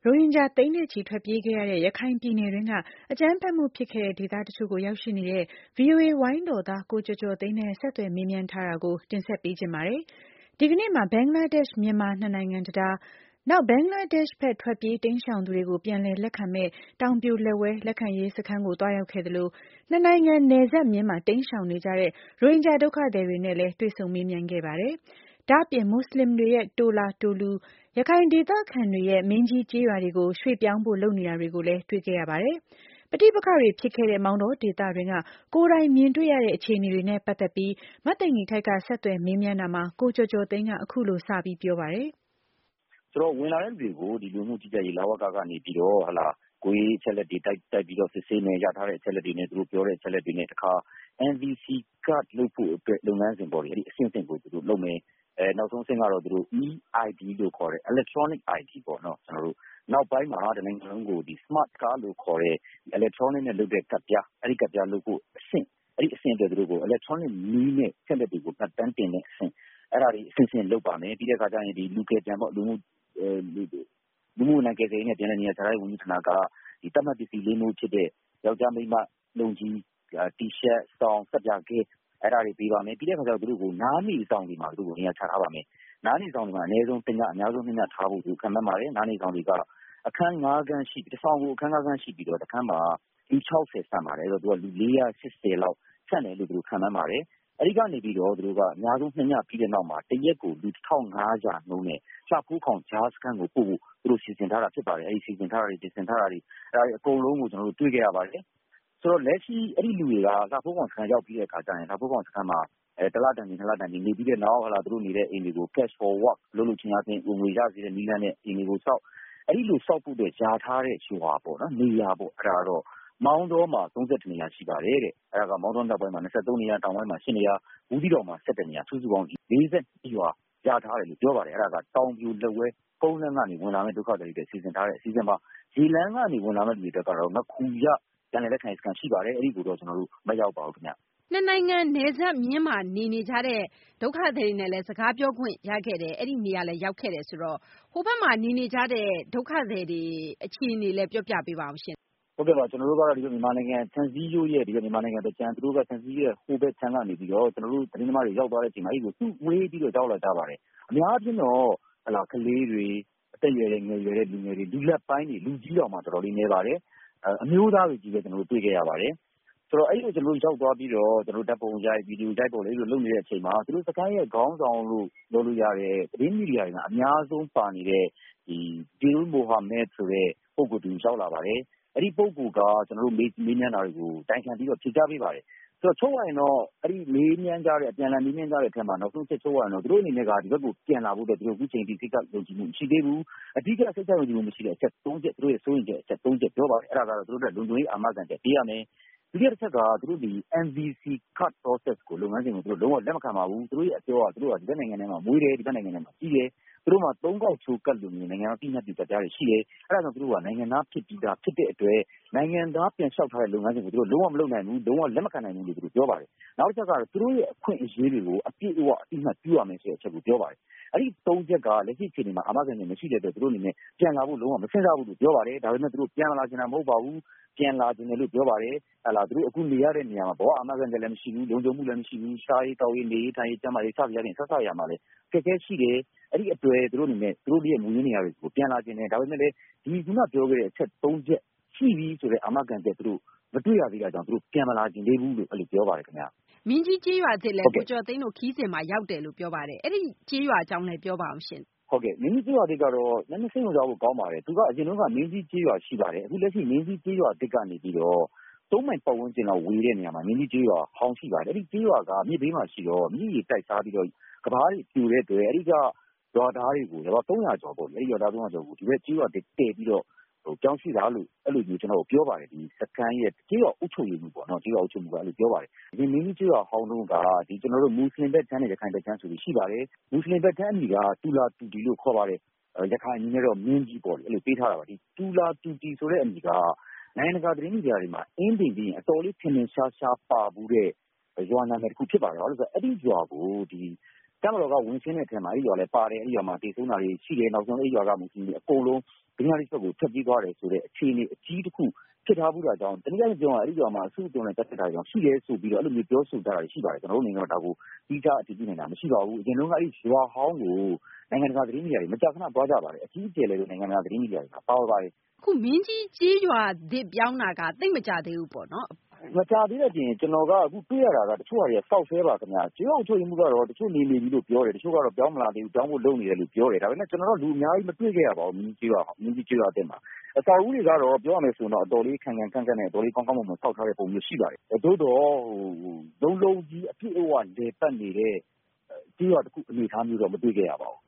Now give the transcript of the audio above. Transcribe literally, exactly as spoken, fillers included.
ရိုဟင်ဂျာသိန်းနဲ့ချီထွက်ပြေးခဲ့ရတဲ့ရခိုင်ပြည်နယ်တွင်းကအကြမ်းဖက်မှုဖြစ်ခဲ့တဲ့ဒေသတချို့ကိုရောက်ရှိနေတဲ့ ဗွီအိုအေဝိုင်းတော်သားကိုကျော်ကျော်သိန်းနဲ့ဆက်သွယ်မေးမြန်းထားတာကိုတင်ဆက်ပေးချင်ပါတယ်။ ဒီကနေ့မှာဘင်္ဂလားဒေ့ရှ်မြန်မာနှစ်နိုင်ငံတကာနောက်ဘင်္ဂလားဒေ့ရှ်ဘက်ထွက်ပြေးတိမ်းရှောင်သူတွေကိုပြန်လည်လက်ခံမဲ့တောင်ပြိုလက်ဝဲလက်ခံရေးစခန်းကိုတွားရောက်ခဲ့သလိုနှစ်နိုင်ငံနယ်စပ်မျဉ်းမှာတိမ်းရှောင်နေကြတဲ့ရိုဟင်ဂျာဒုက္ခသည်တွေနဲ့လည်းတွေ့ဆုံမေးမြန်းခဲ့ပါတယ်။ ဒါ့အပြင်မွတ်စလင်တွေရဲ့တိုလာတိုလူရခိုင်ဒေသခံတွေရဲ့မင်းကြီးကျေးရွာတွေကိုရွှေ့ပြောင်းဖို့လုပ်နေတာတွေကိုလည်းတွေ့ခဲ့ရပါတယ်။ ပဋိပက္ခတွေဖြစ်ခဲ့တဲ့မောင်တောဒေသတွင်းကကိုယ်တိုင်မြင်တွေ့ရတဲ့အခြေအနေတွေနဲ့ပတ်သက်ပြီးမသိင်္ဂ ီထိုက်ကဆက်သွယ်မေးမြန်းတာမှာကိုကျော်ကျော်သိန်းကအခုလိုစပြီးပြောပါတယ်။ဆိုတော့ဝင်လာတဲ့လူတွေကိုဒီလူမှုကြီးကြပ်ရေးလဝကကနေပြီးတော့ဟလာကိုယ်ရေးအချက်လက်တွေတိုက်တိုက်ပြီးတော့စစ်ဆေးနေရထားတဲ့အချက်လက်တွေနဲ့သူတို့ပြောတဲ့အချက်လက်တွေနဲ့တခါ N V C card လုပ်ဖို့အတွက်လုပ်ငန်းစဉ်ပေါ်တယ်အဲ့ဒီအဆင့်အဆင့်ကိုသူတို့လုပ်မယ်အဲနောက်ဆုံးအဆင့်ကတော့သူတို့ E I D လို့ခေါ်တဲ့ electronic I D ပေါ့နော်ကျွန်တော်တို့နောက်ပိုင်းမှာတနိုင်ငံလုံးကိုဒီ smart card လို့ခေါ်တဲ့ electronic နဲ့လုပ်တဲ့ကတ်ပြားအဲ့ဒီကတ်ပြားလုပ်ဖို့အဆင့်အဲ့ဒီအဆင့်အတွက်သူတို့ကို electronic နည်းနဲ့ချက်လက်တွေကိုပတ်တန်းတင်တဲ့အဆင့်အဲ့ဒါတွေအဆင့်ဆင့်လုပ်ပါမယ်ပြီးတဲ့အခါကျရင်ဒီလူကယ်ပြန်ပေါ့လူမှုလူမှုနိုင်ကယ်ဆယ်ရေးနဲ့ပြည်내နေရာခြားရေးဝန်ကြီးဌာနကဒီတတ်မှတ်ပစ္စည်းလေးမျိုးဖြစ်တဲ့ယောက်ျားမိန်းမလုံကြီးတီရှပ်စောင်းစက်ပြာကဲအဲ့ဒါတွေပေးပါမယ်ပြီးတဲ့အခါကျတော့သူတို့ကိုနားနေဆောင်တွေမှာသူတို့ကိုနေရာချထားပါမယ်နားနေဆောင်တွေမှာအနည်းဆုံးတစ်ညအများဆုံးနှစ်ညထားဖို့သူခံမှတ်ပါတယ်နားနေဆောင်တွေကအခန်း၅ခန်းရှိတစ်ဆောင်ကိုအခန်း၅ခန်းရှိပြီးတော့တစ်ခန်းမှာလူ၆၀ဆန့်ပါတယ်အဲ့တော့သူကလူ၄၈၀လောက်ဆန့်တယ်လို့သူတို့ခံမှန်းပါတယ်အဲ့ဒီကနေပြီးတော့သူတို့ကအများဆုံးနှစ်ညပြီးတဲ့နောက်မှာတရက်ကိုလူတစ်ထောင်ငါးရာနှုန်းနဲ့လှဖိုးခေါင်ဂျားစခန်းကိုပို့ဖို့သူတို့စီစဉ်ထားတာဖြစ်ပါတယ်အဲ့ဒီစီစဉ်ထားတာတွေပြင်ဆင်ထားတာတွေအဲ့ဒါအကုန်လုံးကိုကျွန်တော်တို့တွေ့ခဲ့ရပါတယ်ဆိုတော့လက်ရှိအဲ့ဒီလူတွေကလှဖိုးခေါင်စခန်းရောက်ပြီးတဲ့အခါကျရင်လှဖိုးခေါင်စခန်းမှာအဲတလတန်ကြီးနှစ်လတန်ကြီးနေပြီးတဲ့နောက်ဟလာသူတို့နေတဲ့အိမ်တွေကို cash for work လုပ်လို့ချင်းအချင်းဝင်ငွေရစေတဲ့နည်းလမ်းနဲ့အိမ်တွေကိုစောက်အဲ့ဒီလိုစောက်ဖို့တဲ့ယာထားတဲ့ရွာပေါ့နော်နေရာပေါ့အဲ့ဒါတော့မောင်းတော်မှာသုံး၁နေရာရှိပါတယ်တဲ့အဲ့ဒါကမောင်းတော်နောက်ပိုင်းမှာ၂၃နေရာတောင်ပိုင်းမှာ၈နေရာဘူးသီးတော်မှာ၁၁နေရာစုစုပေါင်း၄၂ရွာရထားတယ်လို့ပြောပါတယ်အဲ့ဒါကတောင်ပြိုလက်ဝဲကုန်းလန်းကနေဝင်လာမဲ့ဒုက္ခသည်တွေစီစဉ်ထားတဲ့အစီအစဉ်မှာရေလန်းကနေဝင်လာမဲ့လူတွေတက်ကတော့ငခုရတန်တဲ့လက်ခံစကန်ရှိပါတယ်အဲ့ဒီကိုတော့ကျွန်တော်တို့မရောက်ပါဘူးခင်ဗျနှစ်နိုင်ငံနယ်စပ်မြင်းမှာနေနေကြတဲ့ဒုက္ခသည်တွေနဲ့လည်းစကားပြောခွင့်ရခဲ့တယ်အဲ့ဒီနေရာလည်းရောက်ခဲ့တယ်ဆိုတော့ဟိုဘက်မှာနေနေကြတဲ့ဒုက္ခသည်တွေအခြေအနေလည်းပြောပြပေးပါအောင်ရှင်ဟုတ်ကဲ့ပါကျွန်တော်တို့ကတော့ဒီမြန်မာနိုင်ငံဆန်စည်းရိုးရဲ့ဒီမြန်မာနိုင်ငံတကြံသူတို့ကဆန်စည်းရဲ့ဟိုဘက်ချမ်းကနေပြီးတော့ကျွန်တော်တို့သတင်းသမားတွေရောက်သွားတဲ့အချိန်မှာအဲ့ဒီကိုသူ့ဝေးပြီးတော့ကြောက်လာကြပါတယ်အများအားဖြင့်တော့ဟလာကလေးတွေအသက်ရွယ်တဲ့ငယ်ရွယ်တဲ့လူငယ်တွေလူလက်ပိုင်းတွေလူကြီးတော်မှာတော်တော်လေးနေပါတယ်အမျိုးသားတွေကြီးပဲကျွန်တော်တို့တွေ့ခဲ့ရပါတယ်ဆိုတော့အဲ့ဒီကျွန်တော်တို့ရောက်သွားပြီးတော့ကျွန်တော်တို့ဓာတ်ပုံရိုက်ဗီဒီယိုရိုက်ပေါ်လေးလို့လုပ်နေတဲ့အချိန်မှာသူတို့စကိုင်းရဲ့ခေါင်းဆောင်လို့လုပ်လို့ရတဲ့သတင်းမီဒီယာတွေကအများဆုံးပါနေတဲ့ဒီဒီလ်မိုဟာမက်ဆိုတဲ့ပုံကိုသူရောက်လာပါတယ်အဲ့ဒီပုံကူကကျွန်တော်တို့မေးမေးမြန်းတာတွေကိုတိုင်ခံပြီးတော့ဖြေကြားပေးပါတယ်ဆိုတော့ချုပ်ရရင်တော့အဲ့ဒီမေးမြန်းကြတဲ့အပြန်အလှန်မေးမြန်းကြတဲ့အထက်မှာနောက်ဆုံးချက်ချုပ်ရရင်တော့သူတို့အနေနဲ့ကဒီဘက်ကိုပြန်လာဖို့အတွက်သူတို့အခုချိန်ထိစိတ်ကယုံကြည်မှုမရှိသေးဘူးအဓိကစိတ်ကယုံကြည်မှုမရှိတဲ့အချက်၃ချက်သူတို့ရဲ့စိုးရင်ချက်အချက်၃ချက်ပြောပါတယ်အဲ့ဒါကတော့သူတို့အတွက်လုံခြုံရေးအာမခံချက်ပေးရမယ်ဒုတိယတစ်ချက်ကသူတို့ဒီ N V C card process ကိုလုပ်ငန်းစဉ်ကိုသူတို့လုံးဝလက်မခံပါဘူးသူတို့ရဲ့အပြောကသူတို့ကဒီဘက်နိုင်ငံထဲမှာမွေးတယ်ဒီဘက်နိုင်ငံထဲမှာကြီးတယ်သူတို့မှာသုံးကောက်ချိုးကတ်လို့မျိုးနိုင်ငံသားပြည်နှက်ပြည်ကြားတွေရှိတယ်အဲ့ဒါကြောင့်သူတို့ကနိုင်ငံသားဖြစ်ပြီးသားဖြစ်တဲ့အတွက်နိုင်ငံသားပြန်လျှောက်ထားတဲ့လုပ်ငန်းစဉ်ကိုသူတို့လုံးဝမလုပ်နိုင်ဘူးလုံးဝလက်မခံနိုင်ဘူးလို့သူတို့ပြောပါတယ်နောက်တစ်ချက်ကတော့သူတို့ရဲ့အခွင့်အရေးတွေကိုအပြည့်အဝအတိအမှတ်ပြုရမယ်ဆိုတဲ့အချက်ကိုပြောပါတယ်အဲ့ဒီသုံးချက်ကလက်ရှိချိန်မှာအာမခံချက်မရှိတဲ့အတွက်သူတို့အနေနဲ့ပြန်လာဖို့လုံးဝမစဉ်းစားဘူးလို့ပြောပါတယ်ဒါပေမဲ့သူတို့ပြန်လာချင်တာမဟုတ်ပါဘူးပြန်လာခြင်းတယ်လို့ပြောပါတယ်ဟလာသူတို့အခုနေရတဲ့နေရာမှာဘောအာမခံချက်လည်းမရှိဘူးလုံခြုံမှုလည်းမရှိဘူးရှားရေးတောက်ရေးနေရေးထိုင်ရေးကျန်းမာရေးစသည်ဖြင့်ဆက်ဆက်ရမှာလည်းခက်ခဲရှိတယ်အဲ့ဒီအတွေ့သူတို့အနေနဲ့သူတို့ရဲ့မူရင်းနေရာတွေကိုပြန်လာခြင်းတယ်ဒါပေမဲ့လည်းဒီခုနပြောခဲ့တဲ့အချက်၃ချက်ရှိပြီးဆိုတဲ့အာမခံချက်သူတို့မတွေ့ရသေးတာကြောင့်သူတို့ပြန်မလာခြင်းသေးဘူးလို့အဲ့လိုပြောပါတယ်ခင်ဗျမင်းကြီးကျေးရွာသစ်လည်းကိုကျော်သိန်းတို့ခီးစဉ်မှာရောက်တယ်လို့ပြောပါတယ်အဲ့ဒီကျေးရွာအကြောင်းလည်းပြောပါအောင်ရှင်ဟုတ်ကဲ့မင်းကြီးကျေးရွာတစ်ကတော့နည်းနည်းစိတ်ဝင်စားဖို့ကောင်းပါတယ်သူကအရင်တော့ကမင်းကြီးကျေးရွာရှိပါတယ်အခုလက်ရှိမင်းကြီးကျေးရွာတစ်ကနေပြီးတော့သုံးမိုင်ပတ်ဝန်းကျင်လောက်ဝေးတဲ့နေရာမှာမင်းကြီးကျေးရွာဟောင်းရှိပါတယ်အဲ့ဒီကျေးရွာကမြစ်ဘေးမှာရှိတော့မြစ်ရေတိုက်စားပြီးတော့ကဘာတွေပြိုတဲ့အတွက်အဲ့ဒီကရွာသားတွေကိုရွာသုံးရာကျော်ပေါ့အဲ့ဒီရွာသားသုံးရာကျော်ကိုဒီဘက်ကျေးရွာတည်ပြီးတော့ဟိုကြောင်းရှိတာလို့အဲ့လိုမျိုးကျွန်တော်ပြောပါတယ်ဒီစကန်ရဲ့ကျေးရွာအုပ်ချုပ်ရေးမှုပေါ့နော်ကျေးရွာအုပ်ချုပ်မှုကအဲ့လိုပြောပါတယ်ဒီမင်းကြီးကျေးရွာဟောင်းတုန်းကဒီကျွန်တော်တို့မွတ်စလင်ဘက်ချမ်းနဲ့ရခိုင်ဘက်ချမ်းဆိုပြီးရှိပါတယ်မွတ်စလင်ဘက်ချမ်းအမည်ကတူလာတူတီလို့ခေါ်ပါတယ်ရခိုင်အနေနဲ့တော့မင်းကြီးပေါ့လေအဲ့လိုပေးထားတာပါဒီတူလာတူတီဆိုတဲ့အမည်ကနိုင်ငံတကာသတင်းမီဒီယာတွေမှာအင်းတင်ပြီးရင်အတော်လေးထင်ထင်ရှားရှားပါဘူးတဲ့ရွာနာမည်တစ်ခုဖြစ်ပါတယ်ဟုတ်လို့ဆိုအဲ့ဒီရွာကိုဒီတတပ်မတော်ကဝင်ရှင်းတဲ့အထဲမှာအဲဒီရွာလည်းပါတယ်အဲဒီရွာမှာတည်ဆုံးတာတွေရှိတယ်နောက်ဆုံးအဲဒီရွာကမွတ်စလင်တွေအကုန်လုံးဘင်္ဂလားဒေ့ရှ်ဘက်ကိုထွက်ပြေးသွားတယ်ဆိုတဲ့အခြေအနေအကြီးတစ်ခုဖြစ်ထားဘူးတာကြောင့်တနည်းအားဖြင့်ပြောရင်အဲဒီရွာမှာအစုအပြုံနဲ့တက်တက်တာကြောင့်ရှိတယ်ဆိုပြီးတော့အဲ့လိုမျိုးပြောဆိုကြတာရှိပါတယ်ကျွန်တော်တို့အနေနဲ့တော့ဒါကိုပြီးကြအတည်ပြုနေတာမရှိပါဘူးအရင်တုန်းကအဲဒီရွာဟောင်းကိုနိုင်ငံတကာသတင်းမီဒီယာတွေမကြာခဏသွားကြပါတယ်အကြီးအကျယ်လည်းနိုင်ငံတကာသတင်းမီဒီယာတွေကပါပါတယ်အခုမင်းကြီးကြေးရွာသစ်ပြောင်းတာကသိပ်မကြသေးဘူးပေါ့နော်မကြသေးတဲ့ပြင်ကျွန်တော်ကအခုတွေ့ရတာကတချို့ဟာတွေကစောက်ဆဲပါခင်ဗျာကျေးအောင်ချိုးမှုကတော့တချို့နေနေပြီလို့ပြောတယ်တချို့ကတော့ပြောင်းမလာသေးဘူးပြောင်းဖို့လုပ်နေတယ်လို့ပြောတယ်ဒါပေမဲ့ကျွန်တော်တို့လူအများကြီးမတွေ့ခဲ့ရပါဘူးမင်းကြီးရွာမင်းကြီးကျွာတဲ့မှာအစာဦးတွေကတော့ပြောရမယ်ဆိုတော့အတော်လေးခံခံကန့်ကန့်နဲ့အတော်လေးကောင်းကောင်းမွန်မွန်စောက်ထားတဲ့ပုံမျိုးရှိပါတယ်သို့တော့ဟိုလုံးလုံးကြီးအပြည့်အဝလေပတ်နေတဲ့ကြေးရွာတစ်ခုအနေထားမျိုးတော့မတွေ့ခဲ့ရပါဘူး